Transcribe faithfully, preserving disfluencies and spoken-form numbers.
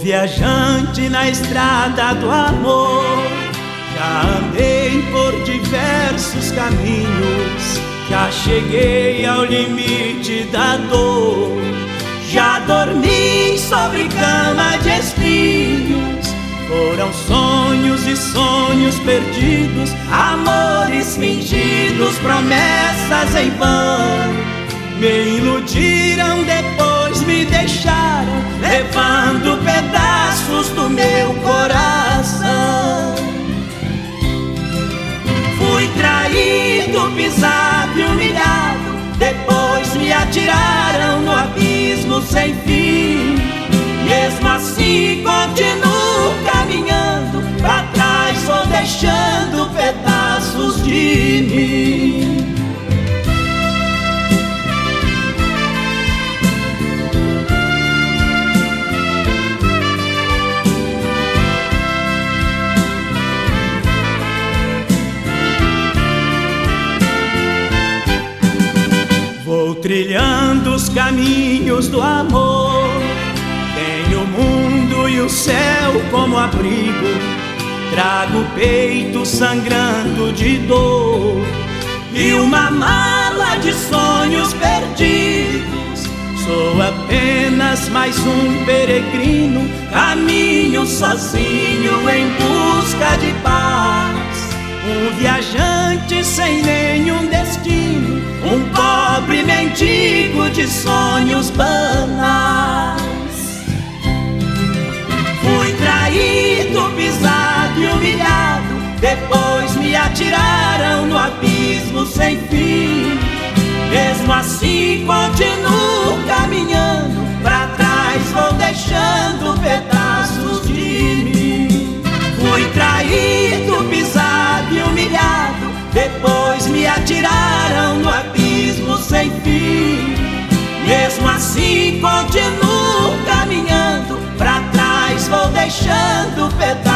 viajante na estrada do amor, já andei por diversos caminhos, já cheguei ao limite da dor, já dormi sobre cama de espinhos. Foram sonhos e sonhos perdidos, amores fingidos, promessas em vão. Me iludiram, depois me deixaram, levando pedaços do meu coração. Fui traído, pisado e humilhado, depois me atiraram no abismo sem fim. Mesmo assim continuo caminhando, pra trás vou deixando pedaços de mim. Vou trilhando os caminhos do amor, tenho o mundo e o céu como abrigo, trago o peito sangrando de dor e uma mala de sonhos perdidos. Sou apenas mais um peregrino, caminho sozinho em busca de paz. Um viajante sem nenhum destino, um pobre mendigo de sonhos banais. Fui traído, pisado e humilhado, depois me atiraram no abismo sem fim. Mesmo assim continuo caminhando, pra trás vou deixando pedaços de mim. Fui traído, pisado e humilhado, depois me atiraram no abismo sem fim. Mesmo assim continuo caminhando, pra trás vou deixando pedaços